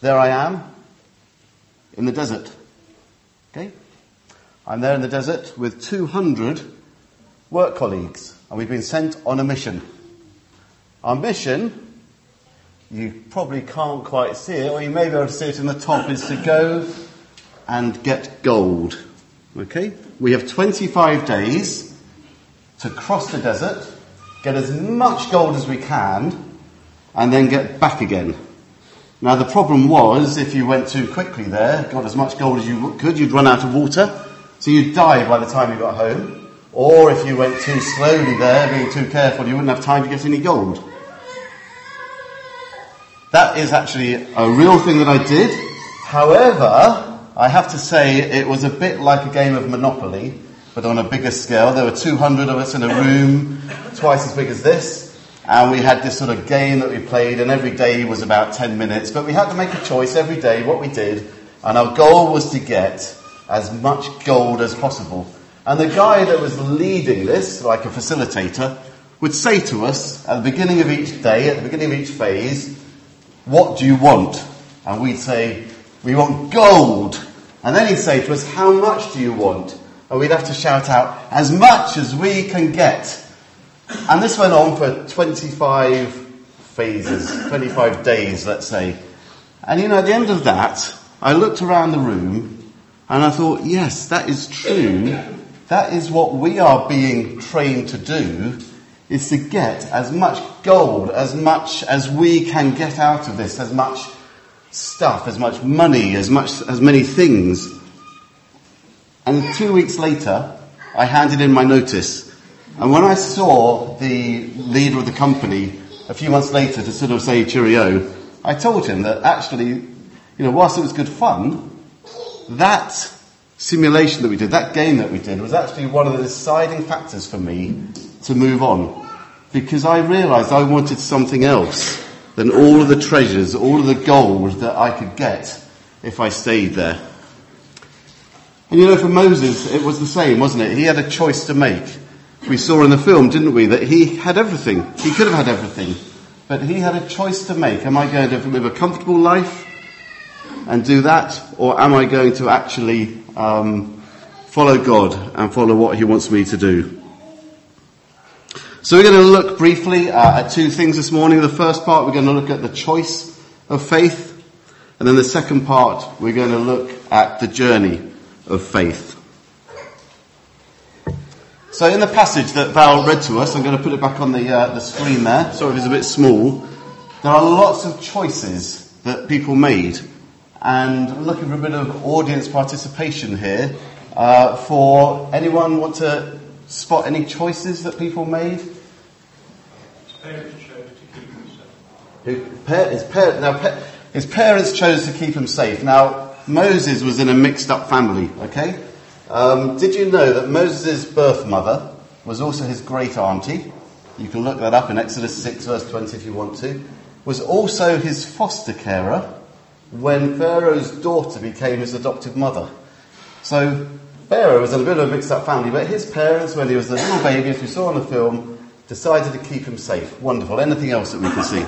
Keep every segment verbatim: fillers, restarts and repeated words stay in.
there I am in the desert. Okay? I'm there in the desert with two hundred work colleagues, and we've been sent on a mission. Our mission, you probably can't quite see it, or you may be able to see it in the top, is to go and get gold. Okay? We have twenty-five days to cross the desert, get as much gold as we can, and then get back again. Now the problem was, if you went too quickly there, got as much gold as you could, you'd run out of water, so you'd die by the time you got home. Or if you went too slowly there, being too careful, you wouldn't have time to get any gold. That is actually a real thing that I did. However, I have to say it was a bit like a game of Monopoly, but on a bigger scale. There were two hundred of us in a room, twice as big as this. And we had this sort of game that we played, and every day was about ten minutes. But we had to make a choice every day what we did, and our goal was to get as much gold as possible. And the guy that was leading this, like a facilitator, would say to us at the beginning of each day, at the beginning of each phase, what do you want? And we'd say, we want gold. And then he'd say to us, how much do you want? And we'd have to shout out, as much as we can get. And this went on for twenty-five phases, twenty-five days, let's say. And you know, at the end of that, I looked around the room and I thought, yes, that is true. That is what we are being trained to do, is to get as much gold, as much as we can get out of this, as much stuff, as much money, as much, as many things. And two weeks later, I handed in my notice. And when I saw the leader of the company a few months later to sort of say cheerio, I told him that actually, you know, whilst it was good fun, that simulation that we did, that game that we did, was actually one of the deciding factors for me to move on. Because I realised I wanted something else than all of the treasures, all of the gold that I could get if I stayed there. And you know, for Moses, it was the same, wasn't it? He had a choice to make. We saw in the film, didn't we, that he had everything. He could have had everything. But he had a choice to make. Am I going to live a comfortable life and do that? Or am I going to actually um, follow God and follow what he wants me to do? So we're going to look briefly uh, at two things this morning. The first part, we're going to look at the choice of faith. And then the second part, we're going to look at the journey of faith. So in the passage that Val read to us, I'm going to put it back on the uh, the screen there. Sorry if it's a bit small. There are lots of choices that people made. And I'm looking for a bit of audience participation here. Uh, for anyone want to spot any choices that people made? His parents chose to keep him safe. Who, pa- his, par- now, pa- his parents chose to keep him safe. Now, Moses was in a mixed up family, okay? Um, did you know that Moses' birth mother was also his great auntie? You can look that up in Exodus six verse twenty if you want to. Was also his foster carer when Pharaoh's daughter became his adoptive mother. So Pharaoh was in a bit of a mixed up family, but his parents, when he was a little baby, as we saw in the film, decided to keep him safe. Wonderful. Anything else that we can see?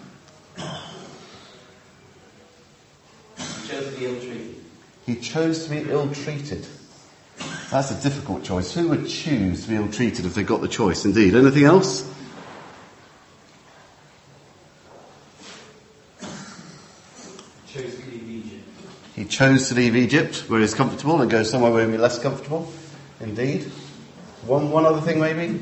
He chose to be ill-treated. He chose to be ill-treated. That's a difficult choice. Who would choose to be ill-treated if they got the choice? Indeed. Anything else? He chose to leave Egypt. He chose to leave Egypt, where he's comfortable, and go somewhere where he'll be less comfortable. Indeed. One one other thing, maybe?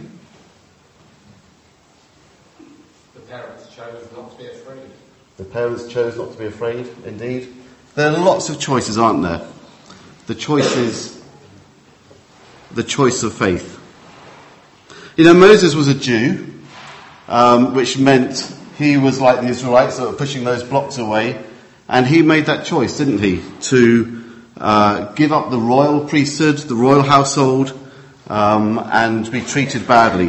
The parents chose not to be afraid. The parents chose not to be afraid. Indeed. There are lots of choices, aren't there? The choice is the choice of faith. You know, Moses was a Jew, um, which meant he was like the Israelites that were pushing those blocks away, and he made that choice, didn't he, to uh, give up the royal priesthood, the royal household, um, and be treated badly.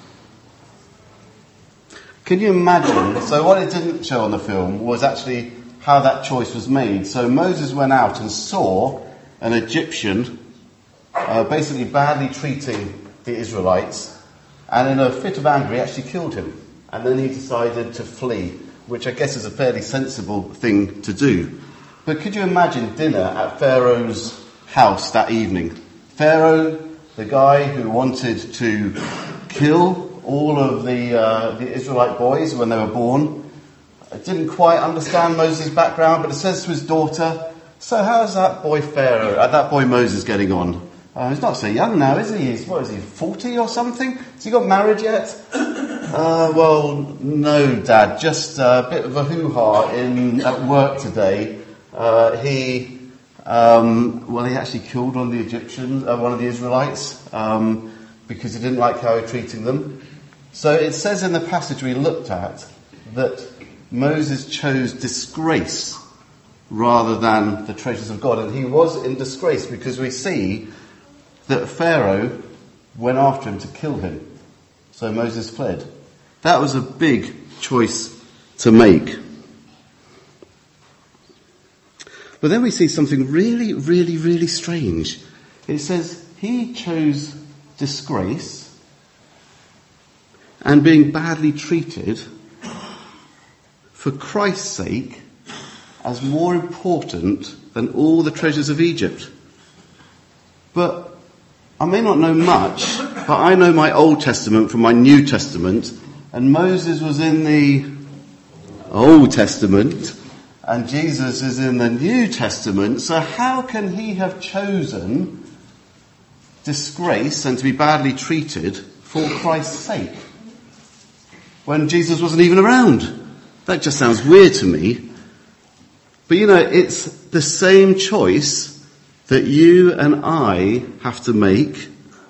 Can you imagine? So what it didn't show on the film was actually how that choice was made. So Moses went out and saw an Egyptian uh, basically badly treating the Israelites, and in a fit of anger he actually killed him, and then he decided to flee. which I guess is a fairly sensible thing to do. But could you imagine dinner at Pharaoh's house that evening? Pharaoh, the guy who wanted to kill all of the, uh, the Israelite boys when they were born, didn't quite understand Moses' background, but it says to his daughter, so how's that boy Pharaoh, uh, that boy Moses getting on? Uh, he's not so young now, is he? He's, what is he, forty or something? Has he got married yet? Uh, well, no, Dad, just a bit of a hoo-ha in, at work today. Uh, he, um, well, he actually killed one of the Egyptians, uh, one of the Israelites, um, because he didn't like how he was treating them. So it says in the passage we looked at that Moses chose disgrace rather than the treasures of God. And he was in disgrace because we see that Pharaoh went after him to kill him. So Moses fled. That was a big choice to make. But then we see something really, really, really strange. It says he chose disgrace and being badly treated for Christ's sake as more important than all the treasures of Egypt. But I may not know much, but I know my Old Testament from my New Testament, and Moses was in the Old Testament, and Jesus is in the New Testament, so how can he have chosen disgrace and to be badly treated for Christ's sake when Jesus wasn't even around? That just sounds weird to me. But you know, it's the same choice that you and I have to make,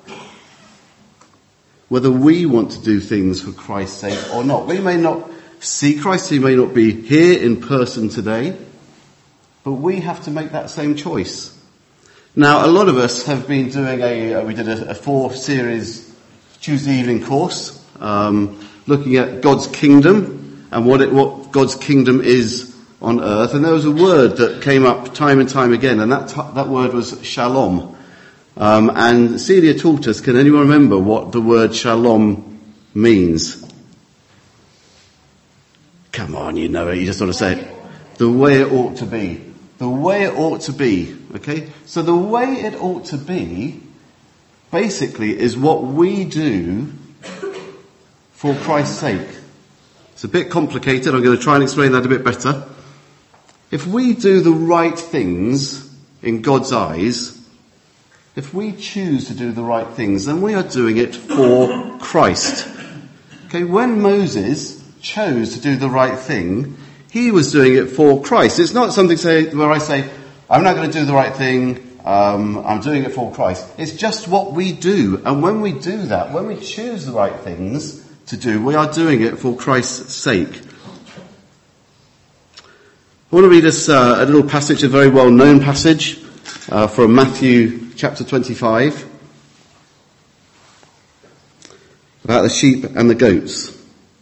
whether we want to do things for Christ's sake or not. We may not see Christ, he may not be here in person today, but we have to make that same choice. Now, a lot of us have been doing a, we did a, a four series Tuesday evening course, um, looking at God's kingdom and what it, what God's kingdom is on earth, and there was a word that came up time and time again, and that t- that word was shalom. Um, and Celia taught us, can anyone remember what the word shalom means? Come on, you know it, you just want to say it. The way it ought to be. The way it ought to be, okay? So the way it ought to be, basically, is what we do for Christ's sake. It's a bit complicated, I'm going to try and explain that a bit better. If we do the right things in God's eyes, if we choose to do the right things, then we are doing it for Christ. Okay, when Moses chose to do the right thing, he was doing it for Christ. It's not something say, where I say, I'm not going to do the right thing, um, I'm doing it for Christ. It's just what we do. And when we do that, when we choose the right things to do, we are doing it for Christ's sake. I want to read us uh, a little passage, a very well-known passage uh, from Matthew chapter twenty-five about the sheep and the goats.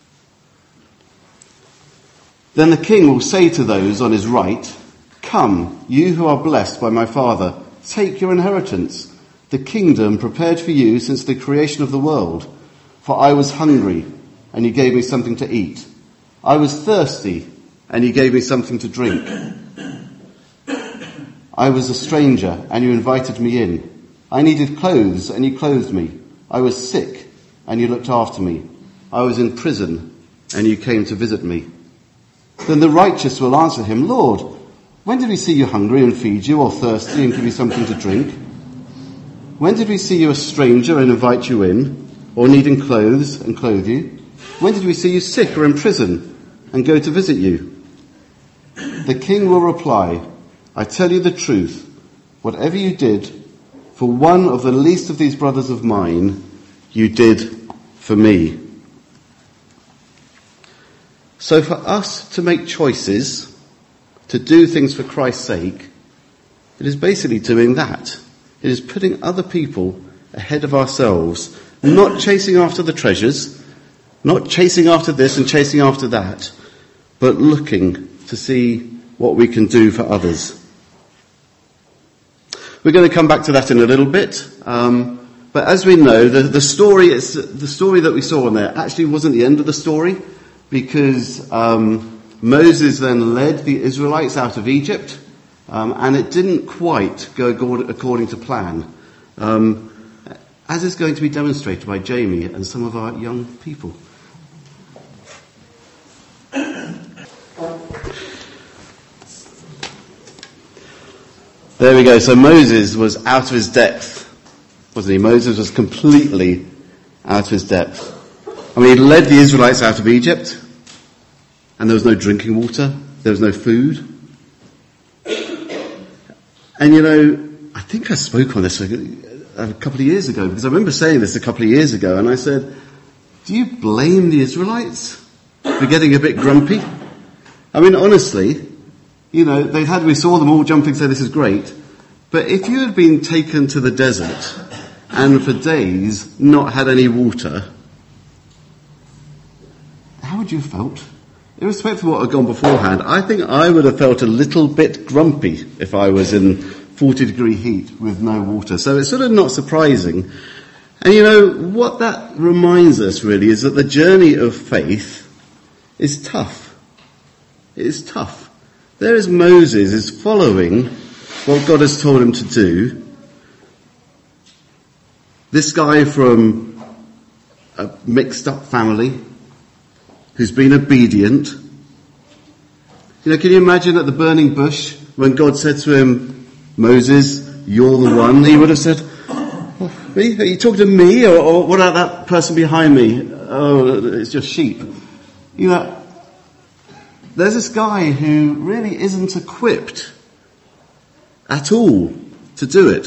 Then the king will say to those on his right, come, you who are blessed by my Father, take your inheritance, the kingdom prepared for you since the creation of the world. For I was hungry, and you gave me something to eat. I was thirsty, and you gave me something to drink. I was a stranger, and you invited me in. I needed clothes, and you clothed me. I was sick, and you looked after me. I was in prison, and you came to visit me. Then the righteous will answer him, Lord, when did we see you hungry and feed you, or thirsty and give you something to drink? When did we see you a stranger and invite you in, or needing clothes and clothe you? When did we see you sick or in prison and go to visit you? The king will reply, I tell you the truth, whatever you did for one of the least of these brothers of mine, you did for me. So for us to make choices, to do things for Christ's sake, it is basically doing that. It is putting other people ahead of ourselves, not chasing after the treasures, not chasing after this and chasing after that, but looking to see what we can do for others. We're going to come back to that in a little bit, um, but as we know, the, the story is, the story that we saw in there actually wasn't the end of the story, because um, Moses then led the Israelites out of Egypt, um, and it didn't quite go according to plan, um, as is going to be demonstrated by Jamie and some of our young people. There we go. So Moses was out of his depth, wasn't he? Moses was completely out of his depth. I mean, he led the Israelites out of Egypt, and there was no drinking water, there was no food. And you know, I think I spoke on this a, a couple of years ago, because I remember saying this a couple of years ago, and I said, do you blame the Israelites for getting a bit grumpy? I mean, honestly, you know, they had, we saw them all jumping and say this is great, but if you had been taken to the desert and for days not had any water, how would you have felt? Irrespective of what had gone beforehand, I think I would have felt a little bit grumpy if I was in forty degree heat with no water. So it's sort of not surprising. And you know, what that reminds us really is that the journey of faith is tough. It is tough. There is Moses is following what God has told him to do. This guy from a mixed up family who's been obedient. You know, can you imagine at the burning bush when God said to him, Moses, you're the one? He would have said, oh, me? Are you talking to me? Or, or what about that person behind me? Oh, it's just sheep. You know, there's this guy who really isn't equipped at all to do it.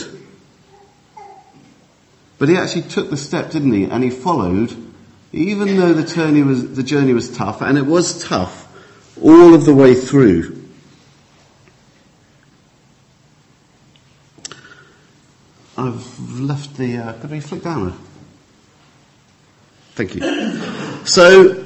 But he actually took the step, didn't he? And he followed, even though the journey was, the journey was tough, and it was tough all of the way through. I've left the, uh, could we flick down? Thank you. So,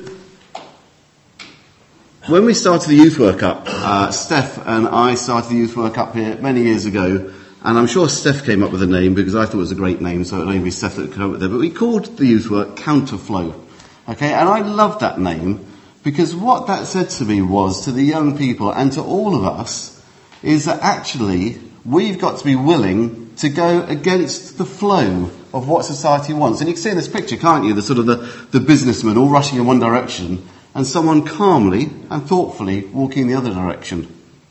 when we started the youth work up, uh, Steph and I started the youth work up here many years ago, and I'm sure Steph came up with a name because I thought it was a great name, so it would only be Steph that could come up with it. But we called the youth work Counterflow. Okay, and I loved that name because what that said to me was, to the young people and to all of us, is that actually we've got to be willing to go against the flow of what society wants. And you can see in this picture, can't you, the sort of the, the businessman all rushing in one direction, and someone calmly and thoughtfully walking in the other direction.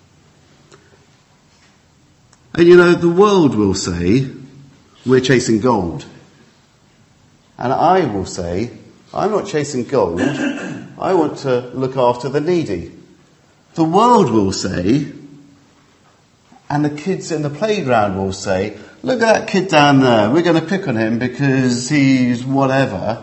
And you know, the world will say, we're chasing gold. And I will say, I'm not chasing gold, I want to look after the needy. The world will say, and the kids in the playground will say, look at that kid down there, we're going to pick on him because he's whatever.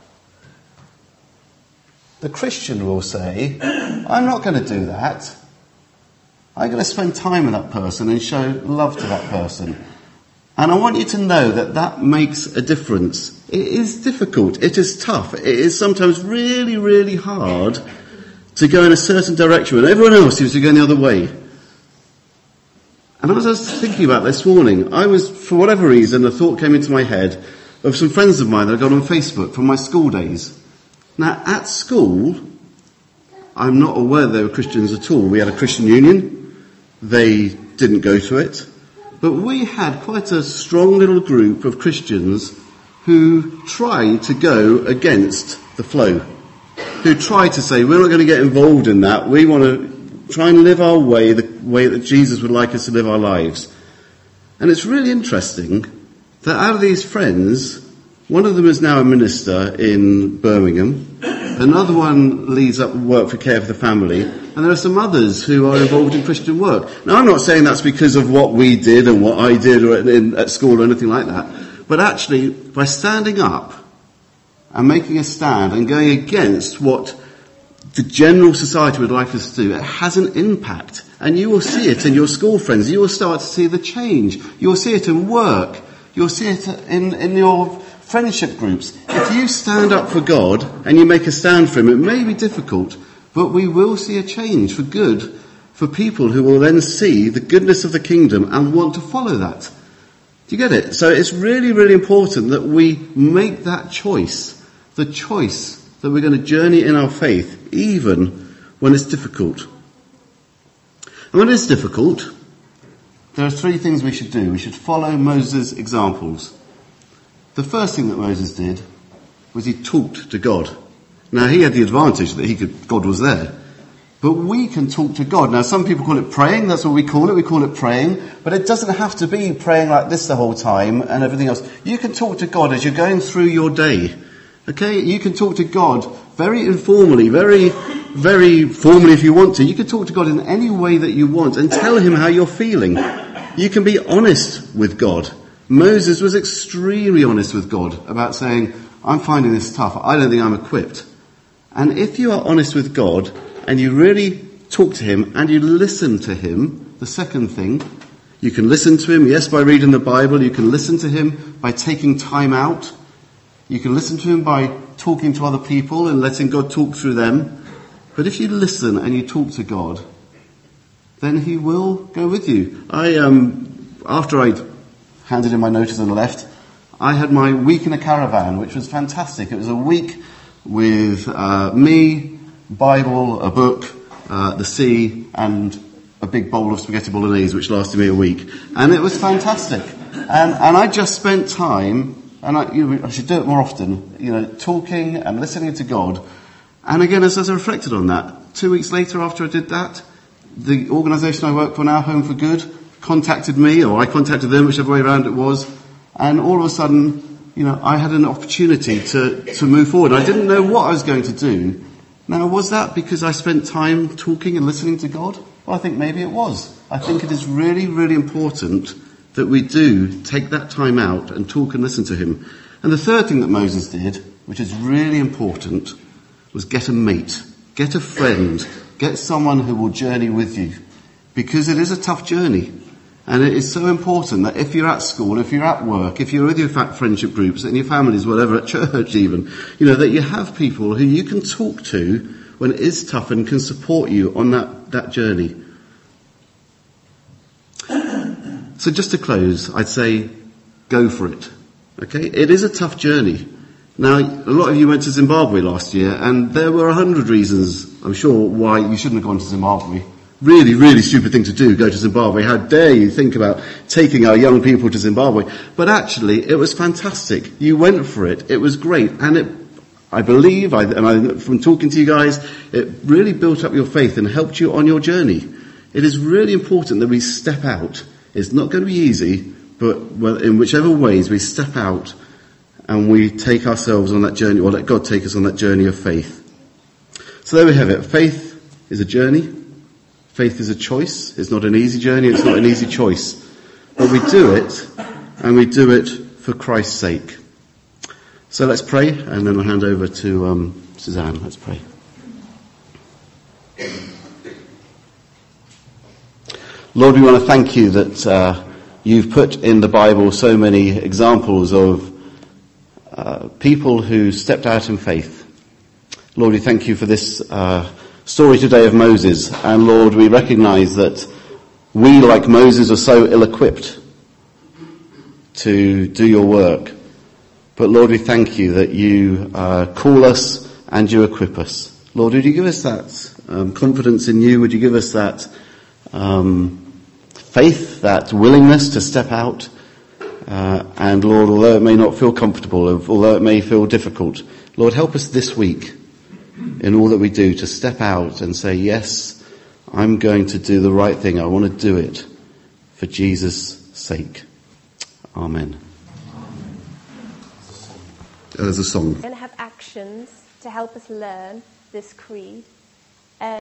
The Christian will say, I'm not going to do that. I'm going to spend time with that person and show love to that person. And I want you to know that that makes a difference. It is difficult. It is tough. It is sometimes really, really hard to go in a certain direction when everyone else seems to go the other way. And as I was thinking about this morning, I was, for whatever reason, a thought came into my head of some friends of mine that I got on Facebook from my school days. Now, at school, I'm not aware they were Christians at all. We had a Christian union. They didn't go to it. But we had quite a strong little group of Christians who tried to go against the flow. Who tried to say, we're not going to get involved in that. We want to try and live our way, the way that Jesus would like us to live our lives. And it's really interesting that out of these friends, one of them is now a minister in Birmingham. Another one leads up work for Care for the Family. And there are some others who are involved in Christian work. Now, I'm not saying that's because of what we did and what I did or at, in, at school or anything like that. But actually, by standing up and making a stand and going against what the general society would like us to do, it has an impact. And you will see it in your school friends. You will start to see the change. You'll see it in work. You'll see it in, in your friendship groups. If you stand up for God and you make a stand for Him, it may be difficult, but we will see a change for good for people who will then see the goodness of the kingdom and want to follow that. Do you get it? So it's really, really important that we make that choice, the choice that we're going to journey in our faith, even when it's difficult. And when it's difficult, there are three things we should do. We should follow Moses' examples. The first thing that Moses did was he talked to God. Now, he had the advantage that he could, God was there. But we can talk to God. Now, some people call it praying. That's what we call it. We call it praying. But it doesn't have to be praying like this the whole time and everything else. You can talk to God as you're going through your day. Okay? You can talk to God very informally, very, very formally if you want to. You can talk to God in any way that you want and tell him how you're feeling. You can be honest with God. Moses was extremely honest with God about saying, I'm finding this tough. I don't think I'm equipped. And if you are honest with God, and you really talk to him and you listen to him, the second thing, you can listen to him, yes, by reading the Bible. You can listen to him by taking time out. You can listen to him by talking to other people and letting God talk through them. But if you listen and you talk to God, then he will go with you. I, um, after I'd handed in my notice and left, I had my week in a caravan, which was fantastic. It was a week with uh, me, Bible, a book, uh, the sea, and a big bowl of spaghetti bolognese, which lasted me a week. And it was fantastic. And, and I just spent time, and I, you know, I should do it more often, you know, talking and listening to God. And again, as, as I reflected on that, two weeks later after I did that, the organisation I work for now, Home for Good, contacted me, or I contacted them, whichever way around it was. And all of a sudden, you know, I had an opportunity to, to move forward. I didn't know what I was going to do. Now, was that because I spent time talking and listening to God? Well, I think maybe it was. I think it is really, really important that we do take that time out and talk and listen to him. And the third thing that Moses did, which is really important, was get a mate, get a friend, get someone who will journey with you. Because it is a tough journey. And it is so important that if you're at school, if you're at work, if you're with your friendship groups and your families, whatever, at church even, you know, that you have people who you can talk to when it is tough and can support you on that, that journey. So just to close, I'd say go for it. Okay? It is a tough journey. Now, a lot of you went to Zimbabwe last year, and there were a hundred reasons, I'm sure, why you shouldn't have gone to Zimbabwe. Really, really stupid thing to do, go to Zimbabwe. How dare you think about taking our young people to Zimbabwe? But actually, it was fantastic. You went for it. It was great. And it, I believe, I, and I, from talking to you guys, it really built up your faith and helped you on your journey. It is really important that we step out. It's not going to be easy, but well, in whichever ways we step out and we take ourselves on that journey, or let God take us on that journey of faith. So there we have it. Faith is a journey. Faith is a choice. It's not an easy journey. It's not an easy choice. But we do it, and we do it for Christ's sake. So let's pray, and then I'll hand over to um, Suzanne. Let's pray. Lord, we want to thank you that uh, you've put in the Bible so many examples of uh, people who stepped out in faith. Lord, we thank you for this uh story today of Moses, and Lord, we recognise that we, like Moses, are so ill-equipped to do your work. But Lord, we thank you that you uh, call us and you equip us. Lord, would you give us that um, confidence in you? Would you give us that um, faith, that willingness to step out? Uh, and Lord, although it may not feel comfortable, although it may feel difficult, Lord, help us this week in all that we do to step out and say, yes, I'm going to do the right thing. I want to do it for Jesus' sake. Amen. There's a song. We're going to have actions to help us learn this creed.